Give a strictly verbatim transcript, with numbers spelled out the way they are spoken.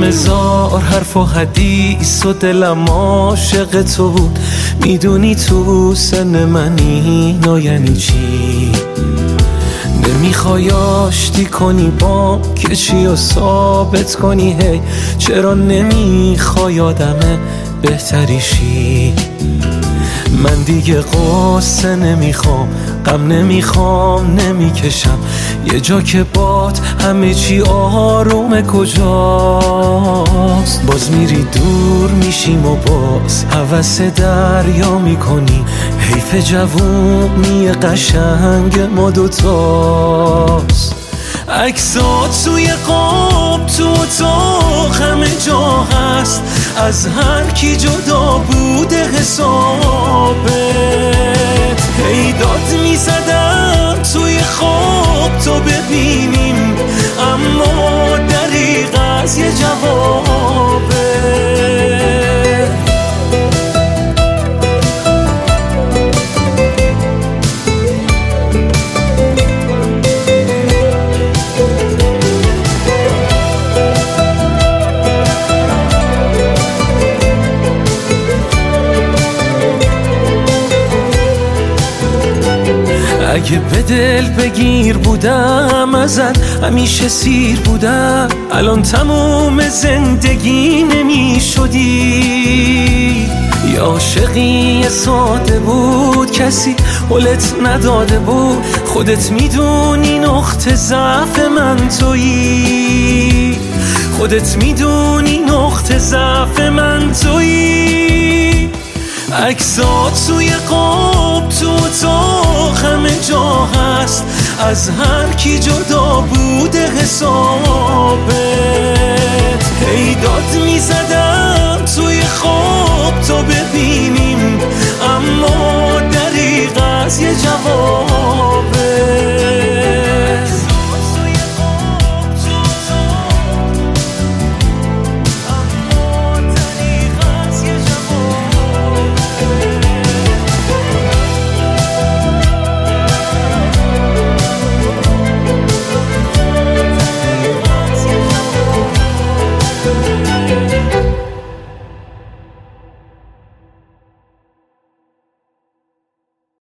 هزار حرف و حدیث و دلم عاشق تو بود. میدونی تو سن منی نو یعنی چی؟ نمیخوای آشتی کنی با کشی و ثابت کنی هی چرا نمیخوای آدم بهتری شی؟ من دیگه قصه نمیخوام، غم نمیخوام، نمیکشم یه جا که باد همه چی آرومه. کجاست؟ باز میری دور میشیم و باز هوس دریا میکنی. حیف جوونی قشنگ ما دوتاست. عکسات توی قاب تو اتاق همه جا هست، از هر کی جدا بوده حسابت. هی داد میزدم توی خواب تو ببینیم، اما دریغ از یه جوابه. اگه به دل بگیر بودم ازت همیشه سیر بودم، الان تموم زندگی نمی شدی. یا عاشقی ساده بود کسی حلت نداده بود، خودت میدونی نقطه ضعف من تویی. خودت میدونی نقطه ضعف من تویی. عکسات توی قاب تو اتاق همه جا هست، از هر کی جدا بوده حساب